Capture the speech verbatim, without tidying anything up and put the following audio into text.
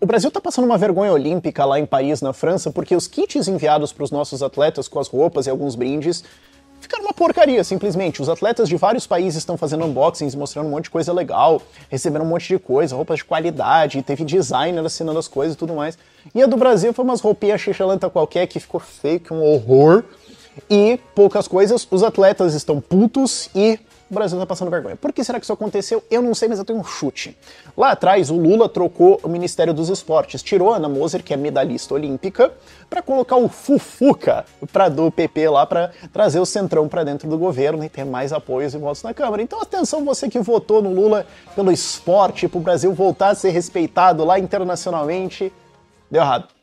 O Brasil tá passando uma vergonha olímpica lá em Paris, na França, porque os kits enviados para os nossos atletas com as roupas e alguns brindes ficaram uma porcaria, simplesmente. Os atletas de vários países estão fazendo unboxings, mostrando um monte de coisa legal, receberam um monte de coisa, roupas de qualidade, teve designer assinando as coisas e tudo mais. E a do Brasil foi umas roupinhas xixelanta qualquer que ficou fake, um horror. E poucas coisas, os atletas estão putos e o Brasil tá passando vergonha. Por que será que isso aconteceu? Eu não sei, mas eu tenho um chute. Lá atrás, o Lula trocou o Ministério dos Esportes, tirou a Ana Moser, que é medalhista olímpica, para colocar o Fufuca pra, do P P lá para trazer o Centrão para dentro do governo e ter mais apoios e votos na Câmara. Então atenção você que votou no Lula pelo esporte, pro Brasil voltar a ser respeitado lá internacionalmente, deu errado.